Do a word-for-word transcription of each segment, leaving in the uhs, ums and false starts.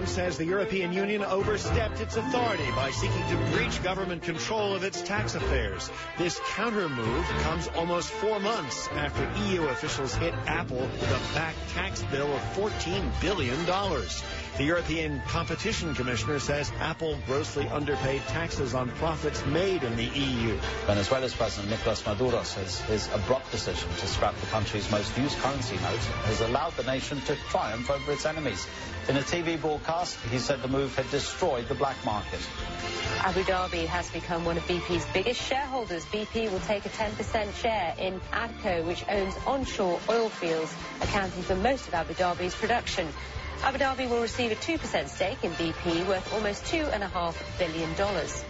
says the European Union overstepped its authority by seeking to breach government control of its tax affairs. This counter move comes almost four months after E U officials hit Apple with a back tax bill of fourteen billion dollars. The European Competition Commissioner says Apple grossly underpaid taxes on profits made in the E U. Venezuela's President Nicolas Maduro says his abrupt decision to scrap the country's most used currency note has allowed the nation to triumph over its enemies. In a T V broadcast, he said the move had destroyed the black market. Abu Dhabi has become one of B P's biggest shareholders. B P will take a ten percent share in ADCO, which owns onshore oil fields, accounting for most of Abu Dhabi's production. Abu Dhabi will receive a two percent stake in B P, worth almost two point five billion dollars.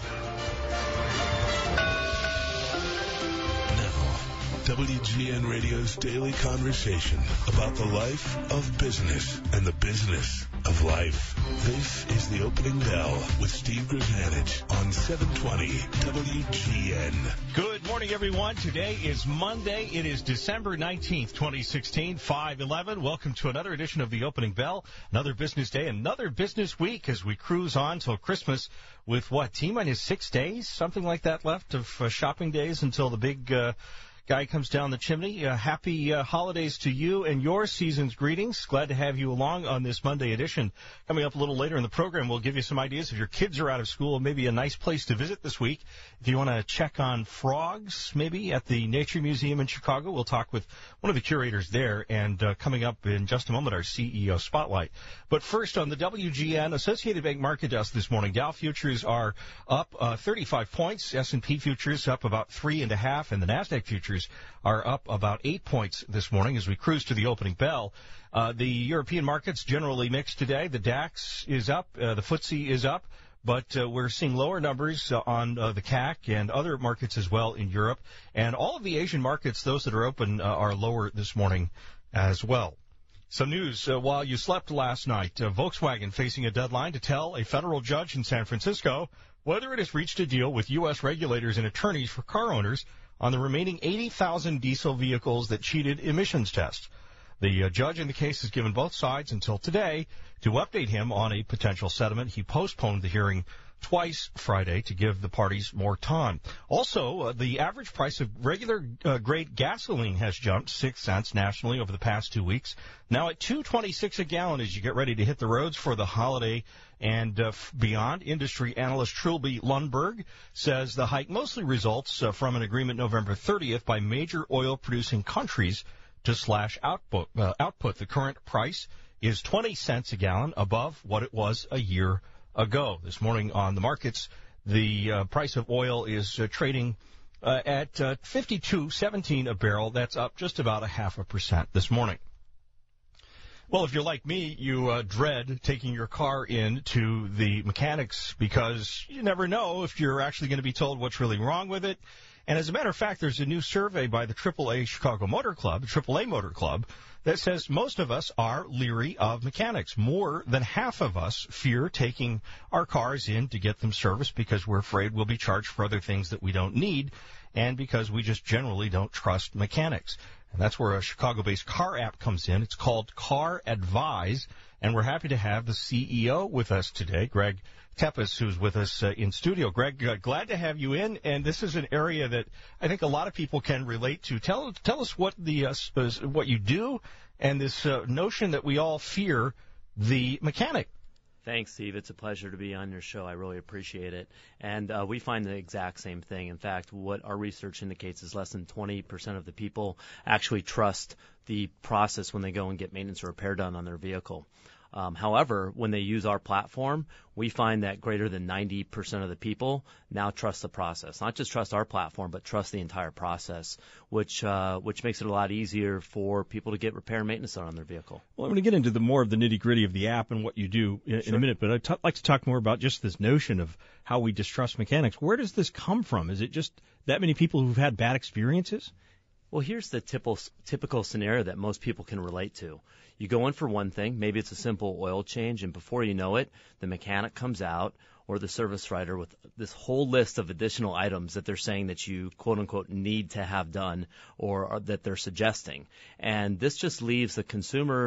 W G N Radio's daily conversation about the life of business and the business of life. This is The Opening Bell with Steve Grzanich on seven twenty W G N. Good morning, everyone. Today is Monday. It is December nineteenth, twenty sixteen, five eleven. Welcome to another edition of The Opening Bell. Another business day, another business week as we cruise on till Christmas with, what, T-minus six days? Something like that left of uh, shopping days until the big... Uh, guy comes down the chimney. Uh, happy uh, holidays to you and your season's greetings. Glad to have you along on this Monday edition. Coming up a little later in the program, we'll give you some ideas if your kids are out of school, maybe a nice place to visit this week. If you want to check on frogs, maybe at the Nature Museum in Chicago, we'll talk with one of the curators there. And uh, coming up in just a moment, our C E O Spotlight. But first, on the W G N Associated Bank Market Desk this morning, Dow futures are up uh, thirty-five points, S and P futures up about three and a half, and the NASDAQ futures are up about eight points this morning as we cruise to the opening bell. Uh, the European markets generally mixed today. The DAX is up, uh, the F T S E is up, but uh, we're seeing lower numbers uh, on uh, the C A C and other markets as well in Europe. And all of the Asian markets, those that are open, uh, are lower this morning as well. Some news uh, while you slept last night. Uh, Volkswagen facing a deadline to tell a federal judge in San Francisco whether it has reached a deal with U S regulators and attorneys for car owners on the remaining eighty thousand diesel vehicles that cheated emissions tests. The uh, judge in the case has given both sides until today to update him on a potential settlement. He postponed the hearing twice Friday to give the parties more time. Also, uh, the average price of regular uh, grade gasoline has jumped six cents nationally over the past two weeks. Now at two twenty-six a gallon as you get ready to hit the roads for the holiday and uh, beyond. Industry analyst Trilby Lundberg says the hike mostly results uh, from an agreement November thirtieth by major oil-producing countries to slash output. Uh, output. The current price is twenty cents a gallon above what it was a year ago. This morning on the markets, the uh, price of oil is uh, trading uh, at uh, fifty-two seventeen a barrel. That's up just about a half a percent this morning. Well, if you're like me, you uh, dread taking your car in to the mechanics because you never know if you're actually going to be told what's really wrong with it. And as a matter of fact, there's a new survey by the triple A Chicago Motor Club, the triple A Motor Club, that says most of us are leery of mechanics. More than half of us fear taking our cars in to get them serviced because we're afraid we'll be charged for other things that we don't need and because we just generally don't trust mechanics. And that's where a Chicago-based car app comes in. It's called Car Advise, and we're happy to have the C E O with us today, Greg Tepes, who's with us uh, in studio. Greg, uh, glad to have you in, and this is an area that I think a lot of people can relate to. Tell tell us what the uh, what you do and this uh, notion that we all fear the mechanic. Thanks, Steve. It's a pleasure to be on your show. I really appreciate it. And uh, we find the exact same thing. In fact, what our research indicates is less than twenty percent of the people actually trust the process when they go and get maintenance or repair done on their vehicle. Um, however, when they use our platform, we find that greater than ninety percent of the people now trust the process. Not just trust our platform, but trust the entire process, which uh, which makes it a lot easier for people to get repair and maintenance done on their vehicle. Well, I'm going to get into the more of the nitty-gritty of the app and what you do in, sure. in a minute, but I'd t- like to talk more about just this notion of how we distrust mechanics. Where does this come from? Is it just that many people who've had bad experiences? Well, here's the typical, typical scenario that most people can relate to. You go in for one thing, maybe it's a simple oil change, and before you know it, the mechanic comes out or the service writer with this whole list of additional items that they're saying that you, quote-unquote, need to have done or, or that they're suggesting. And this just leaves the consumer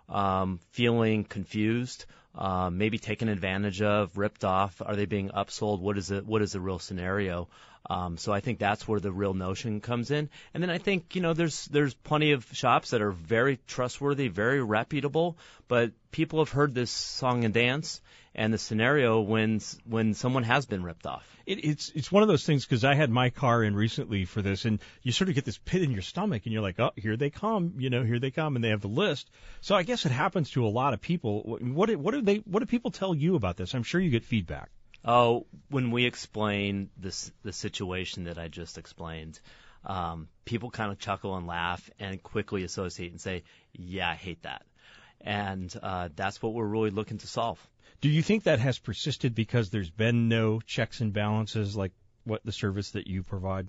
um, feeling confused, uh, maybe taken advantage of, ripped off? Are they being upsold? What is it? What is the real scenario? Um, so I think that's where the real notion comes in. And then I think, you know, there's there's plenty of shops that are very trustworthy, very reputable, but people have heard this song and dance and the scenario when when someone has been ripped off. It, it's it's one of those things, because I had my car in recently for this, and you sort of get this pit in your stomach, and you're like, oh, here they come, you know, here they come, and they have the list. So I guess it happens to a lot of people. What what do they what do people tell you about this? I'm sure you get feedback. Oh, when we explain this the situation that I just explained, um, people kind of chuckle and laugh and quickly associate and say, yeah, I hate that. And uh, that's what we're really looking to solve. Do you think that has persisted because there's been no checks and balances like what the service that you provide?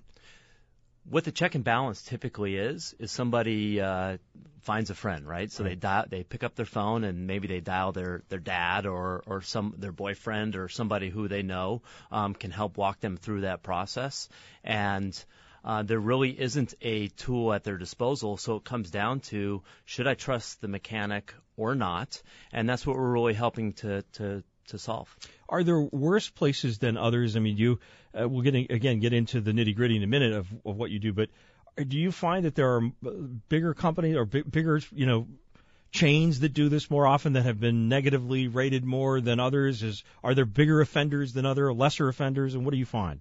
What the check and balance typically is, is somebody uh, finds a friend, right? So right. they dial, they pick up their phone and maybe they dial their, their dad or, or some their boyfriend or somebody who they know um, can help walk them through that process. And uh, there really isn't a tool at their disposal, so it comes down to, should I trust the mechanic or not? And that's what we're really helping to to to solve. Are there worse places than others? I mean, you uh, we'll get in, again get into the nitty gritty in a minute of, of what you do, but do you find that there are bigger companies or big, bigger, you know, chains that do this more often that have been negatively rated more than others? Is are there bigger offenders than other, lesser offenders, and what do you find?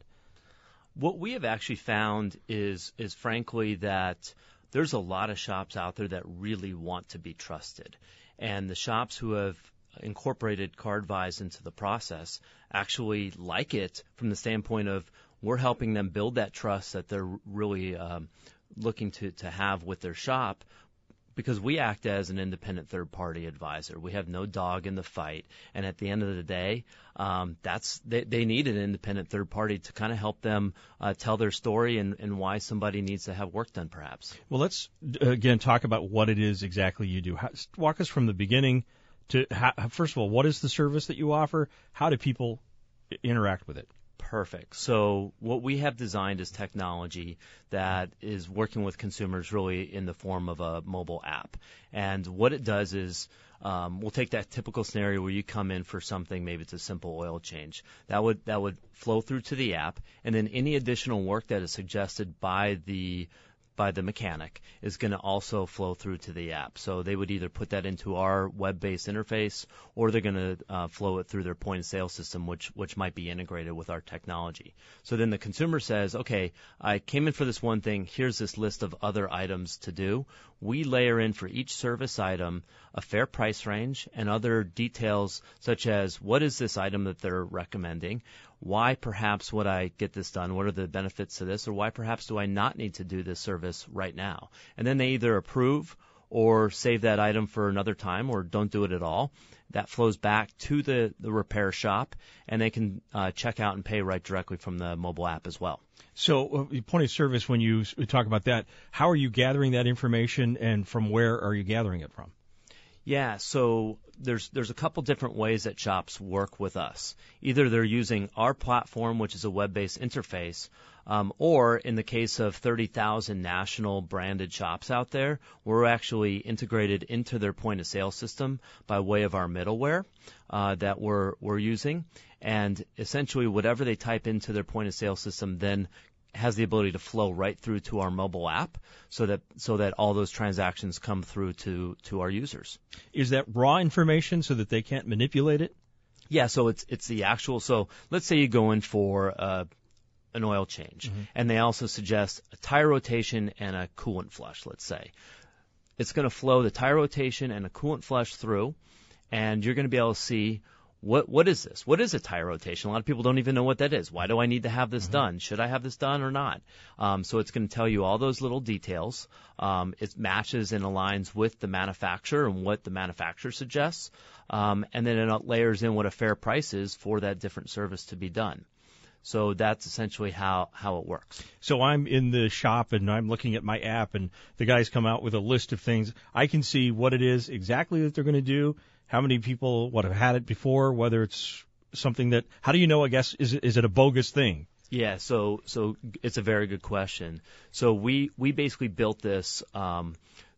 What we have actually found is is frankly that there's a lot of shops out there that really want to be trusted, and the shops who have incorporated CardVise into the process actually like it from the standpoint of we're helping them build that trust that they're really um, looking to, to have with their shop, because we act as an independent third-party advisor. We have no dog in the fight, and at the end of the day, um, that's they, they need an independent third party to kind of help them uh, tell their story and, and why somebody needs to have work done, perhaps. Well, let's again talk about what it is exactly you do. How, walk us from the beginning to how, first of all, what is the service that you offer? How do people interact with it? Perfect. So what we have designed is technology that is working with consumers really in the form of a mobile app. And what it does is um, we'll take that typical scenario where you come in for something, maybe it's a simple oil change. That would that would flow through to the app, and then any additional work that is suggested by the by the mechanic is going to also flow through to the app. So they would either put that into our web-based interface, or they're going to uh, flow it through their point-of-sale system, which which might be integrated with our technology. So then the consumer says, okay, I came in for this one thing. Here's this list of other items to do. We layer in for each service item a fair price range and other details such as what is this item that they're recommending, why perhaps would I get this done, what are the benefits to this, or why perhaps do I not need to do this service right now. And then they either approve or save that item for another time or don't do it at all. That flows back to the, the repair shop, and they can uh, check out and pay right directly from the mobile app as well. So uh, point of service, when you talk about that, how are you gathering that information, and from where are you gathering it from? Yeah, so there's there's a couple different ways that shops work with us. Either they're using our platform, which is a web-based interface, um, or in the case of thirty thousand national branded shops out there, we're actually integrated into their point-of-sale system by way of our middleware uh, that we're we're using. And essentially, whatever they type into their point-of-sale system then has the ability to flow right through to our mobile app, so that so that all those transactions come through to, to our users. Is that raw information so that they can't manipulate it? Yeah, so it's it's the actual. So let's say you go in for uh, an oil change, mm-hmm. and they also suggest a tire rotation and a coolant flush. Let's say it's going to flow the tire rotation and a coolant flush through, and you're going to be able to see. What what is this? What is a tire rotation? A lot of people don't even know what that is. Why do I need to have this mm-hmm. done? Should I have this done or not? Um, so it's going to tell you all those little details. Um, it matches and aligns with the manufacturer and what the manufacturer suggests. Um, and then it layers in what a fair price is for that different service to be done. So that's essentially how, how it works. So I'm in the shop and I'm looking at my app, and the guys come out with a list of things. I can see what it is exactly that they're going to do. How many people what have had it before, whether it's something that, how do you know, I guess, is it, is it a bogus thing? Yeah, so so it's a very good question. So we, we basically built this um,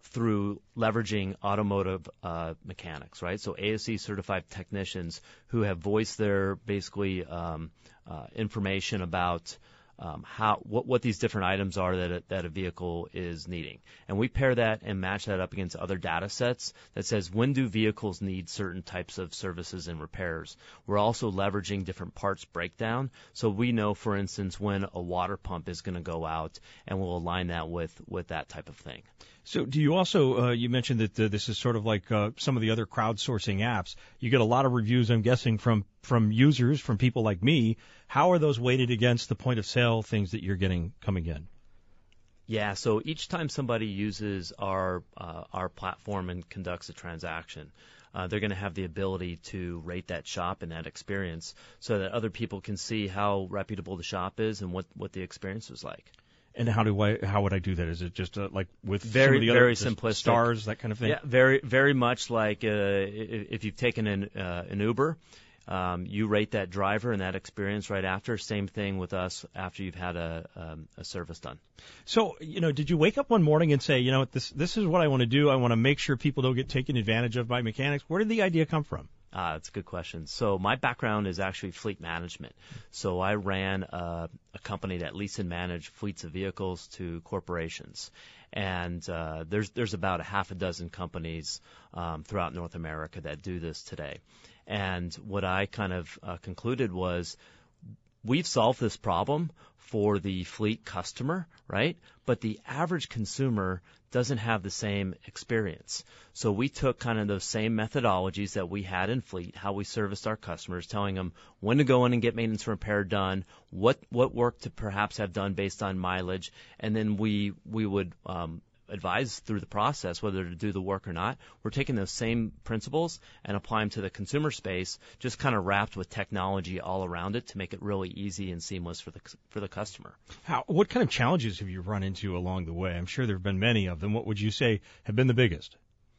through leveraging automotive uh, mechanics, right? So A S E certified technicians who have voiced their basically um, uh, information about um, how what, what these different items are that a, that a vehicle is needing, and we pair that and match that up against other data sets that says when do vehicles need certain types of services and repairs. We're also leveraging different parts breakdown, so we know, for instance, when a water pump is going to go out, and we'll align that with with that type of thing. So do you also, uh, you mentioned that uh, this is sort of like uh, some of the other crowdsourcing apps. You get a lot of reviews, I'm guessing, from, from users, from people like me. How are those weighted against the point of sale things that you're getting coming in? Yeah, so each time somebody uses our uh, our platform and conducts a transaction, uh, they're going to have the ability to rate that shop and that experience so that other people can see how reputable the shop is and what, what the experience was like. And how do I? How would I do that? Is it just uh, like with very some of the very other simplistic stars, that kind of thing? Yeah, very very much like uh, if you've taken an uh, an Uber, um, you rate that driver and that experience right after. Same thing with us after you've had a um, a service done. So, you know, did you wake up one morning and say, you know, this this is what I want to do. I want to make sure people don't get taken advantage of by mechanics. Where did the idea come from? Uh, that's a good question. So my background is actually fleet management. So I ran a, a company that leased and managed fleets of vehicles to corporations. And uh, there's there's about a half a dozen companies um, throughout North America that do this today. And what I kind of uh, concluded was we've solved this problem for the fleet customer, right? But the average consumer doesn't have the same experience. So we took kind of those same methodologies that we had in fleet, how we serviced our customers, telling them when to go in and get maintenance and repair done, what what work to perhaps have done based on mileage, and then we we would um, advise through the process whether to do the work or not. We're taking those same principles and applying them to the consumer space, just kind of wrapped with technology all around it to make it really easy and seamless for the for the customer. How? What kind of challenges have you run into along the way? I'm sure there have been many of them. What would you say have been the biggest?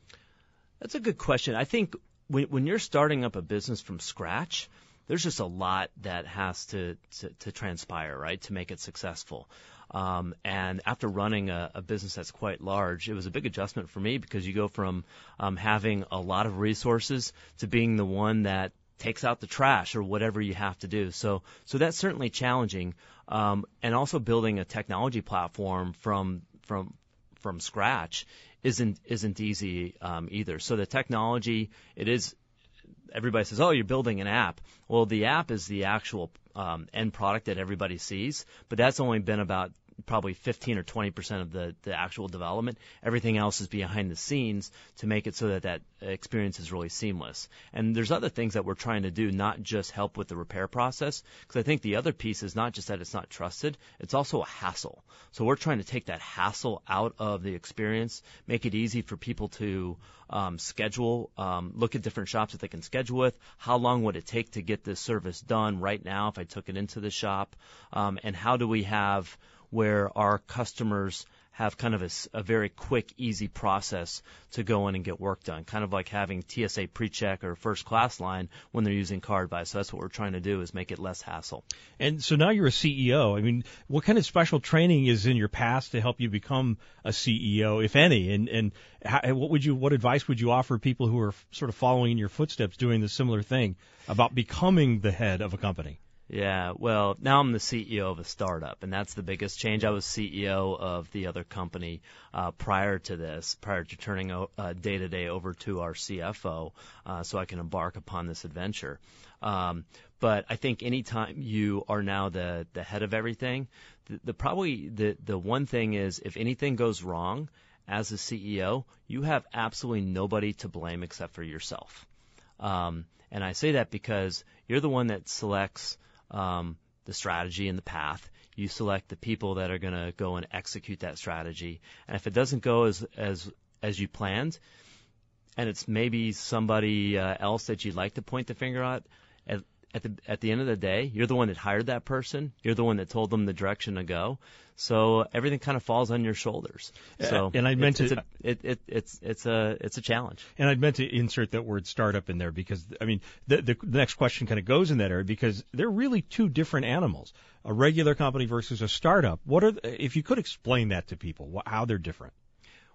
That's a good question. I think when, when you're starting up a business from scratch, there's just a lot that has to, to, to transpire, right, to make it successful. Um, and after running a, a business that's quite large, it was a big adjustment for me because you go from um, having a lot of resources to being the one that takes out the trash or whatever you have to do. So, so that's certainly challenging. Um, and also building a technology platform from from from scratch isn't isn't easy um, either. So the technology, it is. Everybody says, oh, you're building an app. Well, the app is the actual um, end product that everybody sees, but that's only been about probably fifteen or twenty percent of the, the actual development. Everything else is behind the scenes to make it so that that experience is really seamless. And there's other things that we're trying to do, not just help with the repair process, because I think the other piece is not just that it's not trusted, it's also a hassle. So we're trying to take that hassle out of the experience, make it easy for people to um, schedule, um, look at different shops that they can schedule with, how long would it take to get this service done right now if I took it into the shop, um, and how do we have where our customers have kind of a, a very quick, easy process to go in and get work done, kind of like having T S A pre-check or first class line when they're using card buy. So that's what we're trying to do, is make it less hassle. And so now you're a C E O. I mean, what kind of special training is in your past to help you become a C E O, if any? And and how, what would you, what advice would you offer people who are sort of following in your footsteps, doing the similar thing about becoming the head of a company? Yeah, well, now I'm the C E O of a startup, and that's the biggest change. I was C E O of the other company uh, prior to this, prior to turning uh, day-to-day over to our C F O, uh, so I can embark upon this adventure. Um, but I think anytime you are now the, the head of everything, the, the probably the, the one thing is if anything goes wrong as a C E O, you have absolutely nobody to blame except for yourself. Um, and I say that because you're the one that selects Um, the strategy and the path. You select the people that are going to go and execute that strategy. And if it doesn't go as as as you planned, and it's maybe somebody uh, else that you'd like to point the finger at, at at the at the end of the day, you're the one that hired that person. You're the one that told them the direction to go. So everything kind of falls on your shoulders. So and I meant it's, to, it's a, it, it, it's it's a it's a challenge. And I meant to insert that word startup in there because I mean the, the the next question kind of goes in that area because they're really two different animals. A regular company versus a startup. What are the, if you could explain that to people, how they're different?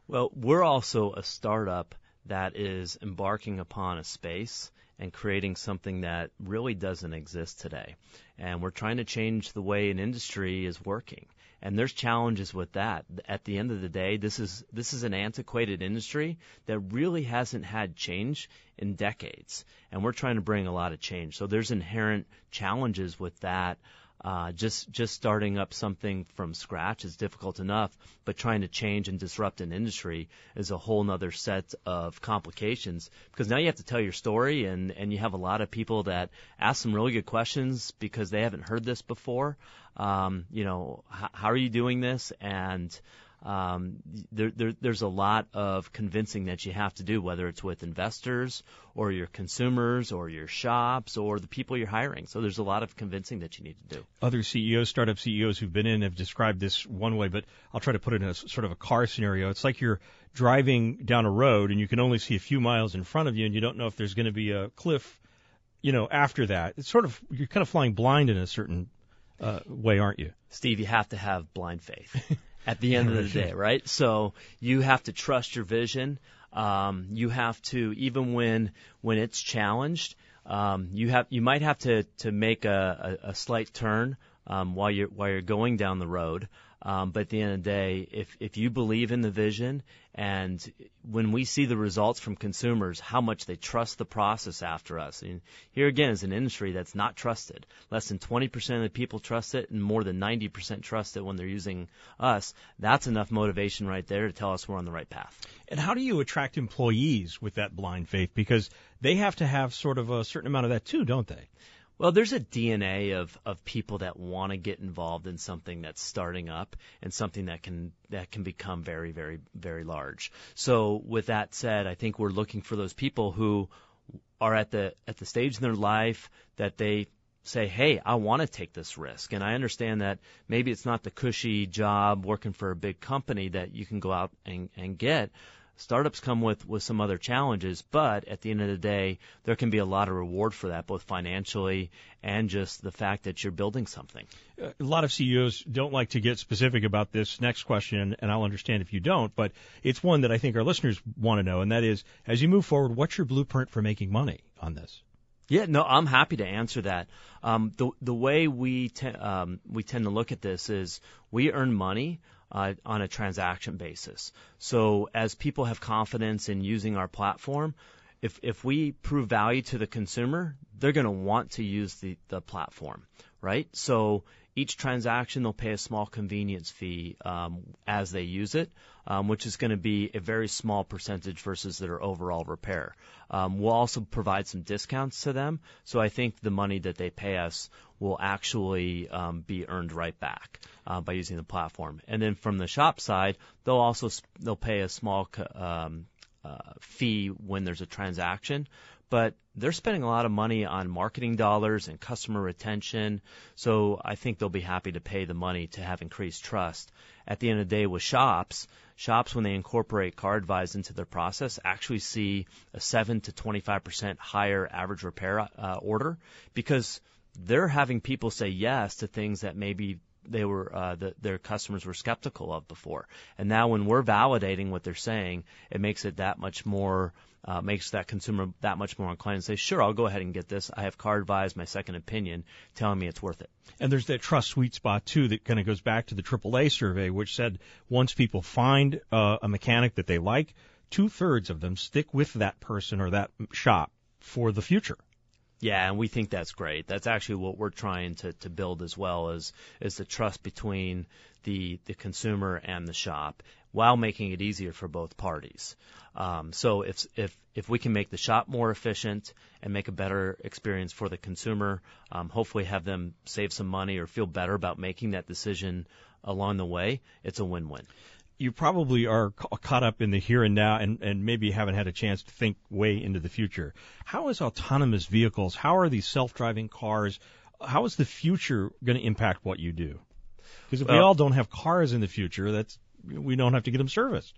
Well, we're also a startup that is embarking upon a space and creating something that really doesn't exist today. And we're trying to change the way an industry is working. And there's challenges with that. At the end of the day, this is this is an antiquated industry that really hasn't had change in decades. And we're trying to bring a lot of change. So there's inherent challenges with that. Uh, just just starting up something from scratch is difficult enough, but trying to change and disrupt an industry is a whole other set of complications, because now you have to tell your story, and, and you have a lot of people that ask some really good questions because they haven't heard this before. Um, you know, h- how are you doing this? And Um, there, there, there's a lot of convincing that you have to do, whether it's with investors or your consumers or your shops or the people you're hiring. So there's a lot of convincing that you need to do. Other C E Os, startup C E Os who've been in have described this one way, but I'll try to put it in a sort of a car scenario. It's like you're driving down a road and you can only see a few miles in front of you, and you don't know if there's going to be a cliff, you know, after that. It's sort of, you're kind of flying blind in a certain uh, way, aren't you? Steve, you have to have blind faith. At the end of the day, right? So you have to trust your vision. Um, you have to, even when when it's challenged, um, you have you might have to to make a, a, a slight turn um, while you're while you're going down the road. Um, but at the end of the day, if if you believe in the vision, and when we see the results from consumers, how much they trust the process after us. And here again is an industry that's not trusted. Less than twenty percent of the people trust it, and more than ninety percent trust it when they're using us. That's enough motivation right there to tell us we're on the right path. And how do you attract employees with that blind faith? Because they have to have sort of a certain amount of that too, don't they? Well, there's a D N A of, of people that want to get involved in something that's starting up and something that can that can become very, very, very large. So with that said, I think we're looking for those people who are at the at the stage in their life that they say, hey, I want to take this risk. And I understand that maybe it's not the cushy job working for a big company that you can go out and, and get. Startups come with, with some other challenges, but at the end of the day, there can be a lot of reward for that, both financially and just the fact that you're building something. A lot of C E Os don't like to get specific about this next question, and I'll understand if you don't, but it's one that I think our listeners want to know, and that is, as you move forward, what's your blueprint for making money on this? Yeah, no, I'm happy to answer that. Um, the the way we te- um, we tend to look at this is we earn money Uh, on a transaction basis. So as people have confidence in using our platform, if if we prove value to the consumer, they're going to want to use the, the platform, right? So each transaction, they'll pay a small convenience fee um, as they use it, um, which is going to be a very small percentage versus their overall repair. Um, we'll also provide some discounts to them, so I think the money that they pay us will actually um, be earned right back uh, by using the platform. And then from the shop side, they'll also they'll pay a small um, uh, fee when there's a transaction, but they're spending a lot of money on marketing dollars and customer retention, so I think they'll be happy to pay the money to have increased trust. At the end of the day, with shops, shops, when they incorporate CarAdvise into their process, actually see a seven to twenty-five percent higher average repair uh, order, because they're having people say yes to things that maybe they were uh, the, their customers were skeptical of before. And now when we're validating what they're saying, it makes it that much more, uh, makes that consumer that much more inclined to say, sure, I'll go ahead and get this. I have CarAdvise, my second opinion, telling me it's worth it. And there's that trust sweet spot, too, that kind of goes back to the triple A survey, which said once people find uh, a mechanic that they like, two-thirds of them stick with that person or that shop for the future. Yeah, and we think that's great. That's actually what we're trying to, to build as well, is is the trust between the the consumer and the shop, while making it easier for both parties. Um, so if if if we can make the shop more efficient and make a better experience for the consumer, um, hopefully have them save some money or feel better about making that decision along the way, it's a win-win. You probably are ca- caught up in the here and now, and, and maybe haven't had a chance to think way into the future. How is autonomous vehicles, how are these self-driving cars, how is the future going to impact what you do? Because if well, we all don't have cars in the future, that's we don't have to get them serviced.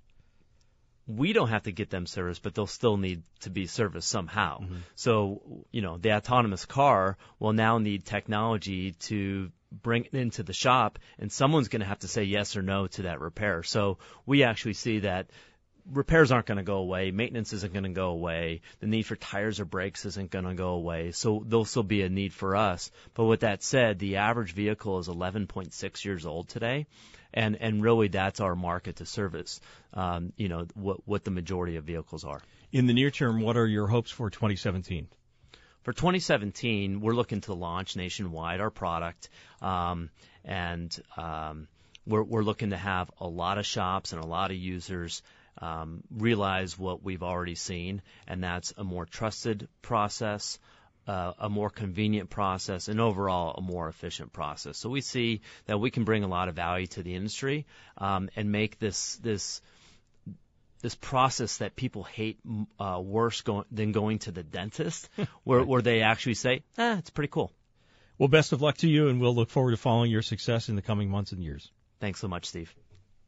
We don't have to get them serviced, but they'll still need to be serviced somehow. Mm-hmm. So, you know, the autonomous car will now need technology to bring it into the shop, and someone's going to have to say yes or no to that repair. So we actually see that repairs aren't going to go away. Maintenance isn't going to go away. The need for tires or brakes isn't going to go away. So there'll still be a need for us. But with that said, the average vehicle is eleven point six years old today. And, and really that's our market to service, um, you know, what, what the majority of vehicles are. In the near term, what are your hopes for twenty seventeen? For twenty seventeen, we're looking to launch nationwide our product, um, and um, we're, we're looking to have a lot of shops and a lot of users um, realize what we've already seen, and that's a more trusted process, uh, a more convenient process, and overall a more efficient process. So we see that we can bring a lot of value to the industry um, and make this this. this process that people hate uh, worse go- than going to the dentist, where, where they actually say, eh, it's pretty cool. Well, best of luck to you, and we'll look forward to following your success in the coming months and years. Thanks so much, Steve.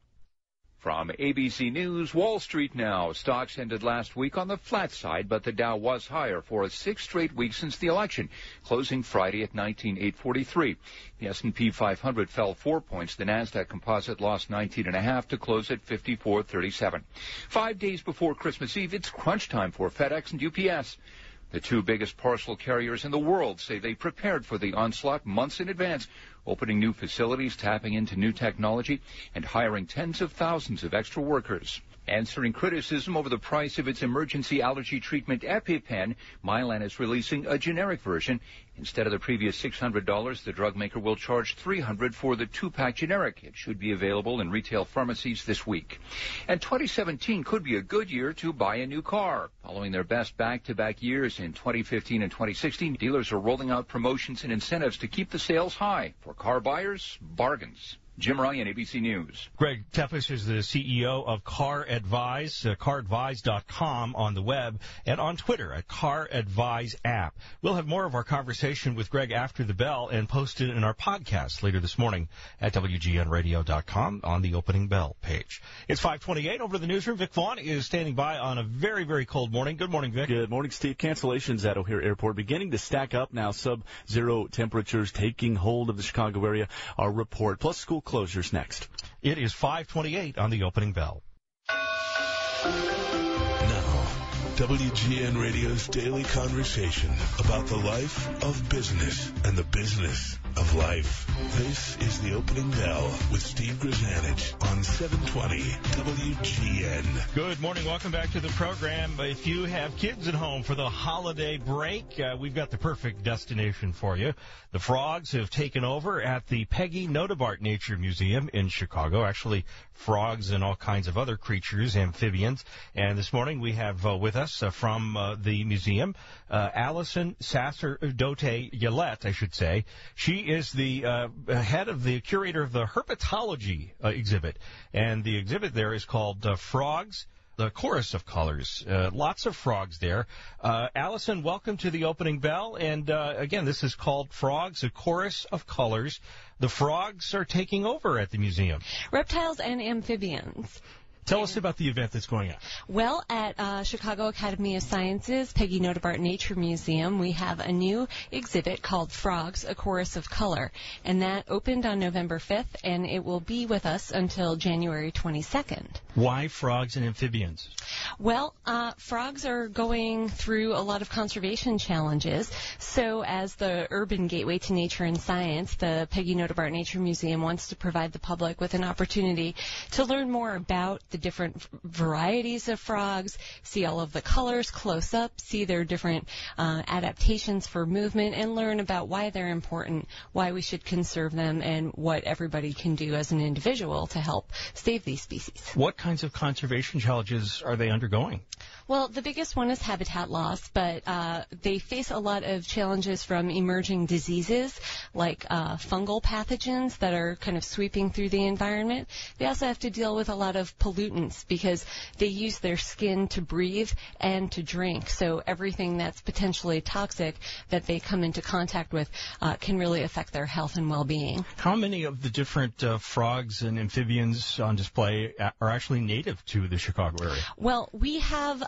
From A B C News, Wall Street now. Stocks ended last week on the flat side, but the Dow was higher for a sixth straight week since the election, closing Friday at nineteen thousand eight hundred forty-three. The S and P five hundred fell four points. The Nasdaq Composite lost nineteen and a half to close at fifty-four thirty-seven. Five days before Christmas Eve, it's crunch time for FedEx and U P S. The two biggest parcel carriers in the world say they prepared for the onslaught months in advance, opening new facilities, tapping into new technology, and hiring tens of thousands of extra workers. Answering criticism over the price of its emergency allergy treatment EpiPen, Mylan is releasing a generic version. Instead of the previous six hundred dollars, the drug maker will charge three hundred dollars for the two-pack generic. It should be available in retail pharmacies this week. And twenty seventeen could be a good year to buy a new car. Following their best back-to-back years in twenty fifteen and twenty sixteen, dealers are rolling out promotions and incentives to keep the sales high. For car buyers, bargains. Jim Ryan, A B C News. Greg Tepes is the C E O of Car Advise, uh, car advise dot com on the web, and on Twitter at Car Advise app. We'll have more of our conversation with Greg after the bell and posted in our podcast later this morning at W G N radio dot com on the opening bell page. It's five twenty-eight over the newsroom. Vic Vaughn is standing by on a very, very cold morning. Good morning, Vic. Good morning, Steve. Cancellations at O'Hare Airport beginning to stack up now. Sub-zero temperatures taking hold of the Chicago area. Our report, plus school closures next. It is five twenty-eight on the opening bell. Now, W G N Radio's daily conversation about the life of business and the business of life. This is the opening bell with Steve Grzanich on seven twenty W G N. Good morning. Welcome back to the program. If you have kids at home for the holiday break, uh, we've got the perfect destination for you. The frogs have taken over at the Peggy Notebart Nature Museum in Chicago. Actually, frogs and all kinds of other creatures, amphibians. And this morning we have uh, with us uh, from uh, the museum, uh, Allison Sacerdote-Yolette, I should say. She is the uh, head of the curator of the herpetology uh, exhibit. And the exhibit there is called uh, Frogs, the Chorus of Colors. Uh, lots of frogs there. Uh, Allison, welcome to the opening bell. And uh, again, this is called Frogs, a Chorus of Colors. The frogs are taking over at the museum. Reptiles and amphibians. Tell us about the event that's going on. Well, at uh, Chicago Academy of Sciences, Peggy Notebart Nature Museum, we have a new exhibit called Frogs, a Chorus of Color. And that opened on November fifth, and it will be with us until January twenty-second. Why frogs and amphibians? Well, uh, frogs are going through a lot of conservation challenges. So as the urban gateway to nature and science, the Peggy Notebart Nature Museum wants to provide the public with an opportunity to learn more about the different varieties of frogs, see all of the colors close up, see their different uh, adaptations for movement, and learn about why they're important, why we should conserve them, and what everybody can do as an individual to help save these species. What kinds of conservation challenges are they undergoing? Well, the biggest one is habitat loss, but uh, they face a lot of challenges from emerging diseases like uh, fungal pathogens that are kind of sweeping through the environment. They also have to deal with a lot of pollutants because they use their skin to breathe and to drink. So everything that's potentially toxic that they come into contact with uh, can really affect their health and well-being. How many of the different uh, frogs and amphibians on display are actually native to the Chicago area? Well, we have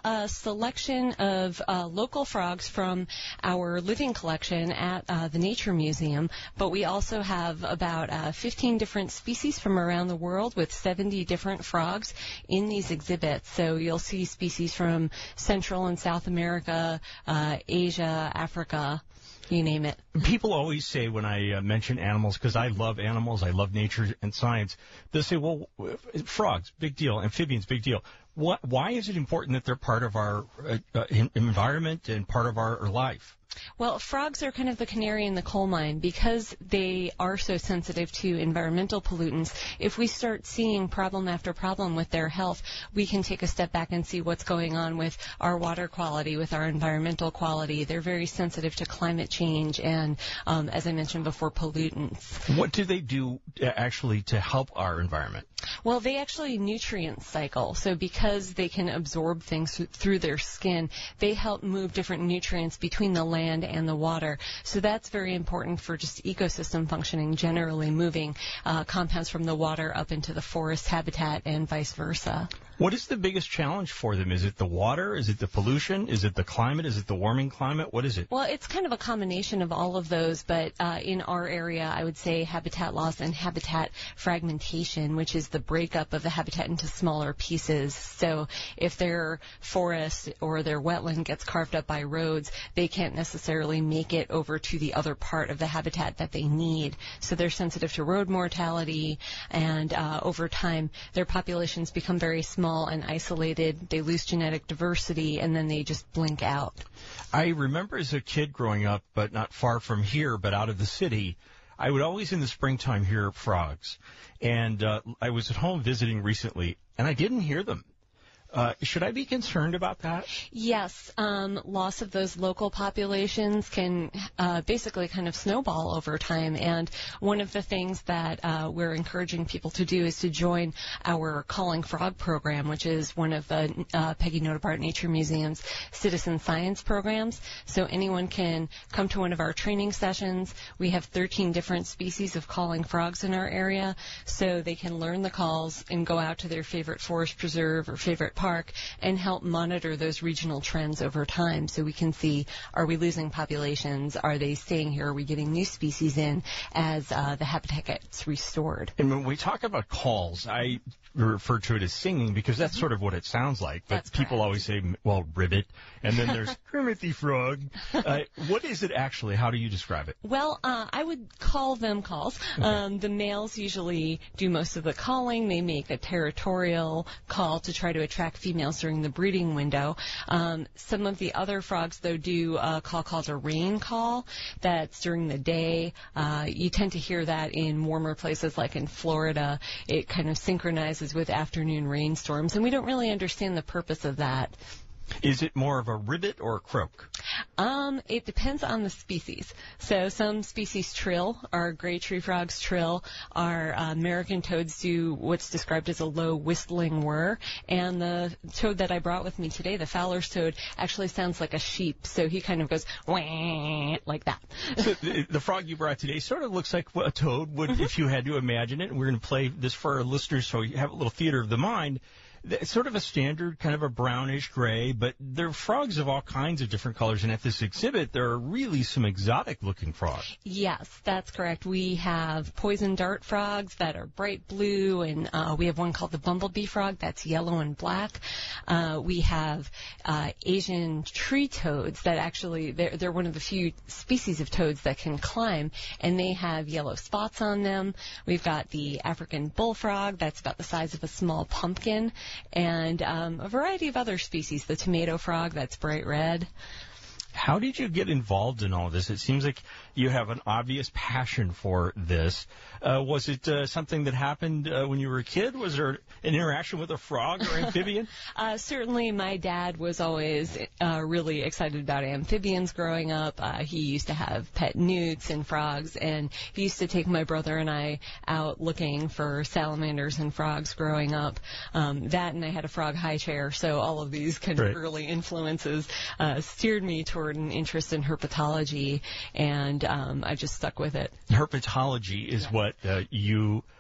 a selection of uh, local frogs from our living collection at uh, the Nature Museum, but we also have about uh, fifteen different species from around the world with seventy different frogs in these exhibits. So you'll see species from Central and South America, uh, Asia, Africa, you name it. People always say when I uh, mention animals, because I love animals, I love nature and science, they'll say, well, frogs, big deal, amphibians, big deal. What, why is it important that they're part of our uh, uh, environment and part of our life? Well, frogs are kind of the canary in the coal mine because they are so sensitive to environmental pollutants. If we start seeing problem after problem with their health, we can take a step back and see what's going on with our water quality, with our environmental quality. They're very sensitive to climate change and, um, as I mentioned before, pollutants. What do they do uh, actually to help our environment? Well, they actually nutrient cycle. So because they can absorb things th- through their skin, they help move different nutrients between the land and the water. So that's very important for just ecosystem functioning, generally moving uh, compounds from the water up into the forest habitat and vice versa. What is the biggest challenge for them? Is it the water? Is it the pollution? Is it the climate? Is it the warming climate? What is it? Well, it's kind of a combination of all of those, but uh, in our area, I would say habitat loss and habitat fragmentation, which is the breakup of the habitat into smaller pieces. So if their forest or their wetland gets carved up by roads, they can't necessarily make it over to the other part of the habitat that they need. So they're sensitive to road mortality, and uh, over time, their populations become very small and isolated. They lose genetic diversity, and then they just blink out. I remember as a kid growing up, but not far from here, but out of the city, I would always in the springtime hear frogs. And uh, I was at home visiting recently, and I didn't hear them. Uh, should I be concerned about that? Yes. Um, loss of those local populations can uh, basically kind of snowball over time. And one of the things that uh, we're encouraging people to do is to join our Calling Frog program, which is one of the uh, Peggy Notabart Nature Museum's citizen science programs. So anyone can come to one of our training sessions. We have thirteen different species of calling frogs in our area, so they can learn the calls and go out to their favorite forest preserve or favorite park and help monitor those regional trends over time, so we can see, are we losing populations? Are they staying here? Are we getting new species in as uh, the habitat gets restored? And when we talk about calls, I refer to it as singing because that's mm-hmm. sort of what it sounds like. But that's people correct. always say, well, ribbit, and then there's Kermit the Frog. Uh, what is it actually? How do you describe it? Well, uh, I would call them calls. Okay. Um, the males usually do most of the calling. They make a territorial call to try to attract females during the breeding window. Um, some of the other frogs, though, do a call called a rain call. That's during the day. Uh, you tend to hear that in warmer places like in Florida. It kind of synchronizes with afternoon rainstorms, and we don't really understand the purpose of that. Is it more of a ribbit or a croak? Um, it depends on the species. So some species trill. Our gray tree frogs trill. Our uh, American toads do what's described as a low whistling whir. And the toad that I brought with me today, the Fowler's toad, actually sounds like a sheep. So he kind of goes wah like that. So the, the frog you brought today sort of looks like what a toad would mm-hmm. if you had to imagine it. And we're going to play this for our listeners so you have a little theater of the mind. It's sort of a standard, kind of a brownish gray, but there are frogs of all kinds of different colors. And at this exhibit, there are really some exotic-looking frogs. Yes, that's correct. We have poison dart frogs that are bright blue, and uh, we have one called the bumblebee frog that's yellow and black. Uh, we have uh, Asian tree toads that actually, they're, they're one of the few species of toads that can climb, and they have yellow spots on them. We've got the African bullfrog that's about the size of a small pumpkin, and um, a variety of other species. The tomato frog, that's bright red. How did you get involved in all of this? It seems like you have an obvious passion for this. Uh, was it uh, something that happened uh, when you were a kid? Was there an interaction with a frog or amphibian? uh, certainly, my dad was always uh, really excited about amphibians growing up. Uh, he used to have pet newts and frogs, and he used to take my brother and I out looking for salamanders and frogs growing up. Um, that, and I had a frog high chair, so all of these kind right. of early influences uh, steered me toward an interest in herpetology, and um, I just stuck with it. Herpetology is yeah. what uh, you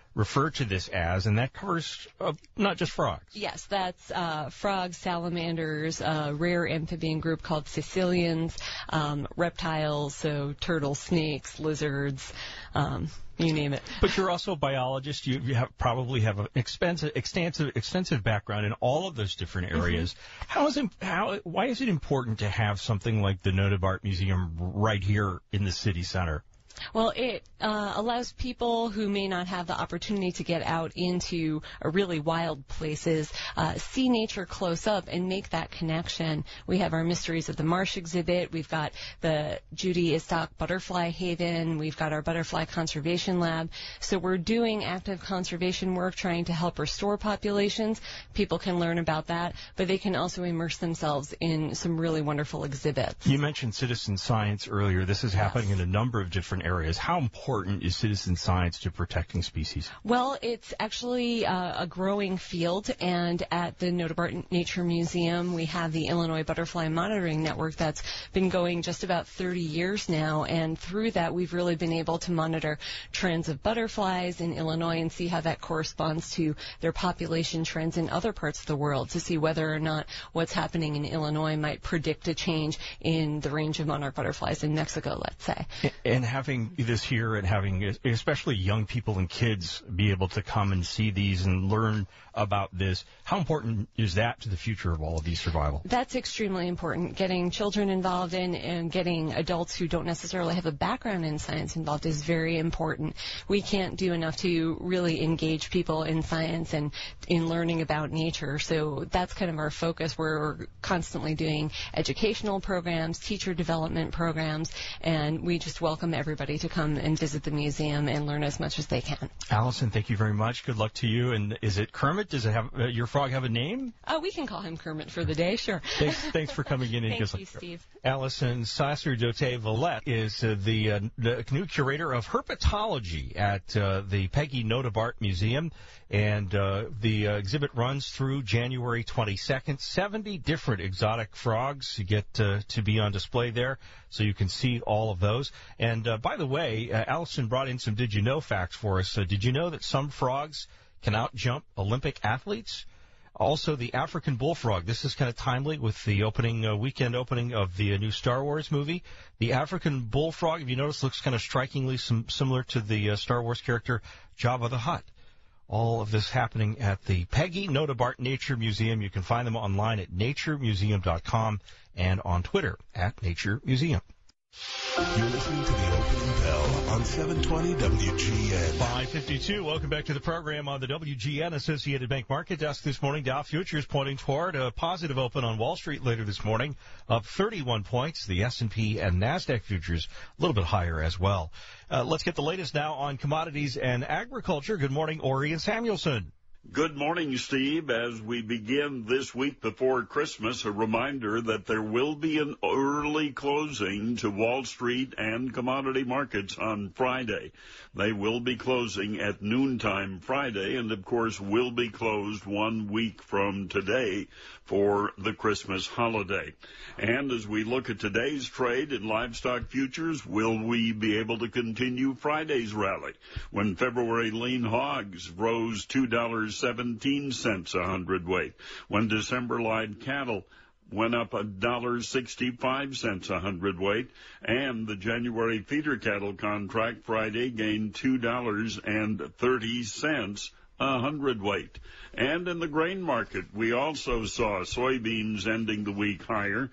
refer to this as, and that covers uh, not just frogs. Yes, that's uh, frogs, salamanders, a rare amphibian group called Sicilians, um, reptiles, so turtles, snakes, lizards, um, you name it. But you're also a biologist. You, you have, probably have an expensive, extensive, extensive background in all of those different areas. Mm-hmm. How is it, how, why is it important to have something like the Notabart Museum right here in the city center? Well, it uh, allows people who may not have the opportunity to get out into uh, really wild places, uh, see nature close up and make that connection. We have our Mysteries of the Marsh exhibit. We've got the Judy Istock Butterfly Haven. We've got our Butterfly Conservation Lab. So we're doing active conservation work, trying to help restore populations. People can learn about that, but they can also immerse themselves in some really wonderful exhibits. You mentioned citizen science earlier. This is happening yes. in a number of different areas. How important is citizen science to protecting species? Well, it's actually uh, a growing field, and at the Notabart Nature Museum, we have the Illinois Butterfly Monitoring Network that's been going just about thirty years now, and through that, we've really been able to monitor trends of butterflies in Illinois and see how that corresponds to their population trends in other parts of the world, to see whether or not what's happening in Illinois might predict a change in the range of monarch butterflies in Mexico, let's say. And having this here and having especially young people and kids be able to come and see these and learn about this, how important is that to the future of all of these survival? That's extremely important. Getting children involved in and getting adults who don't necessarily have a background in science involved is very important. We can't do enough to really engage people in science and in learning about nature, so that's kind of our focus. We're constantly doing educational programs, teacher development programs, and we just welcome everybody to come and visit the museum and learn as much as they can. Allison, thank you very much. Good luck to you. And is it Kermit? Does it have uh, your frog have a name? Oh, we can call him Kermit for the day, sure. Thanks, thanks for coming in. And Thank you, Steve. Allison Sacerdote-Vallette is uh, the, uh, the new curator of herpetology at uh, the Peggy Notabart Museum. And uh, the uh, exhibit runs through January twenty-second. seventy different exotic frogs you get uh, to be on display there, so you can see all of those. And uh, by the way, uh, Allison brought in some did you know facts for us. Uh, did you know that some frogs can outjump Olympic athletes? Also, the African bullfrog. This is kind of timely with the opening uh, weekend opening of the uh, new Star Wars movie. The African bullfrog, if you notice, looks kind of strikingly sim- similar to the uh, Star Wars character Jabba the Hutt. All of this happening at the Peggy Notabart Nature Museum. You can find them online at nature museum dot com and on Twitter at Nature Museum. You're listening to the opening bell on seven twenty W G N. five fifty-two. Welcome back to the program on the W G N Associated Bank Market Desk this morning. Dow futures pointing toward a positive open on Wall Street later this morning, up thirty-one points. The S and P and NASDAQ futures a little bit higher as well. Uh, let's get the latest now on commodities and agriculture. Good morning, Ori and Samuelson. Good morning, Steve. As we begin this week before Christmas, a reminder that there will be an early closing to Wall Street and commodity markets on Friday. They will be closing at noontime Friday and, of course, will be closed one week from today for the Christmas holiday. And as we look at today's trade in livestock futures, will we be able to continue Friday's rally when February lean hogs rose two dollars and seventeen cents a hundredweight, when December live cattle went up one dollar and sixty-five cents a hundredweight, and the January feeder cattle contract Friday gained two dollars and thirty cents a hundredweight. And in the grain market, we also saw soybeans ending the week higher.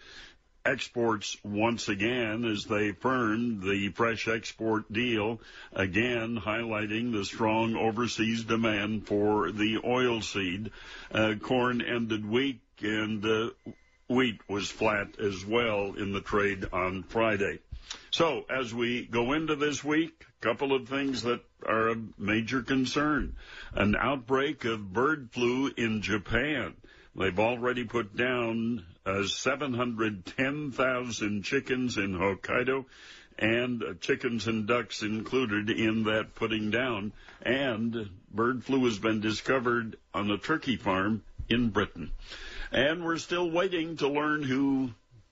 Exports once again as they firmed the fresh export deal, again highlighting the strong overseas demand for the oilseed. Uh, corn ended weak, and uh, wheat was flat as well in the trade on Friday. So as we go into this week, a couple of things that are a major concern. An outbreak of bird flu in Japan. They've already put down uh, seven hundred ten thousand chickens in Hokkaido, and uh, chickens and ducks included in that putting down. And bird flu has been discovered on a turkey farm in Britain. And we're still waiting to learn who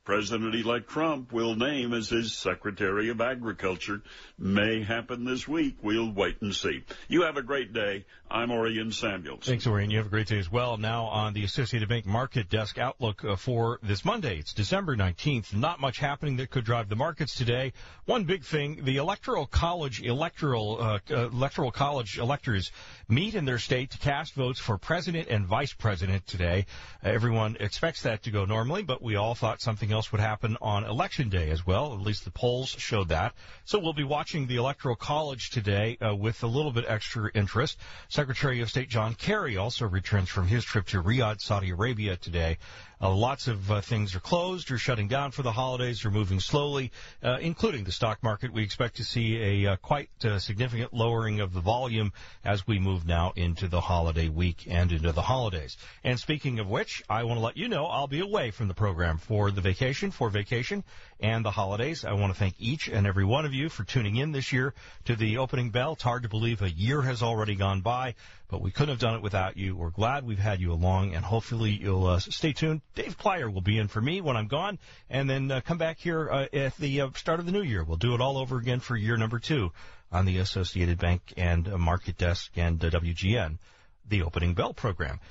President-elect Trump will name as his Secretary of Agriculture. May happen this week. We'll wait and see. You have a great day. I'm Orion Samuels. Thanks, Orion. You have a great day as well. Now on the Associated Bank Market Desk outlook uh, for this Monday. It's December nineteenth. Not much happening that could drive the markets today. One big thing, the Electoral College electoral uh, uh, Electoral College electors meet in their state to cast votes for president and vice president today. Uh, everyone expects that to go normally, but we all thought something else would happen on Election Day as well. At least the polls showed that. So we'll be watching the Electoral College today uh, with a little bit extra interest. Secretary of State John Kerry also returns from his trip to Riyadh, Saudi Arabia today. Uh, lots of uh, things are closed or shutting down for the holidays or moving slowly, uh, including the stock market. We expect to see a uh, quite uh, significant lowering of the volume as we move now into the holiday week and into the holidays. And speaking of which, I want to let you know I'll be away from the program for the vacation, for vacation and the holidays. I want to thank each and every one of you for tuning in this year to the opening bell. It's hard to believe a year has already gone by, but we couldn't have done it without you. We're glad we've had you along, and hopefully you'll uh, stay tuned. Dave Plyer will be in for me when I'm gone, and then uh, come back here uh, at the uh, start of the new year. We'll do it all over again for year number two on the Associated Bank and uh, Market Desk and uh, W G N, the Opening Bell program.